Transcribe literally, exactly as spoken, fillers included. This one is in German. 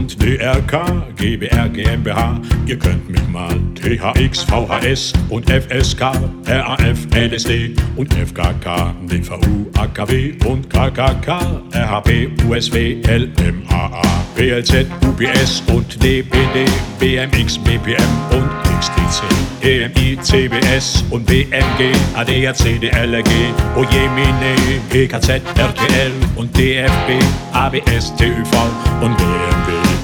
D R K, G B R, GmbH, ihr könnt mich mal T H X, V H S und F S K, R A F, L S D und F K K, D V U, A K W und K K K, R H P, U S W, L M A A, P L Z, U P S und D P D, B M X, B P M und X T C, E M I, C B S und B M G, A D A C, D L G, Ojemine, P K Z, R T L und D F B, A B S, T Ü V und B M W.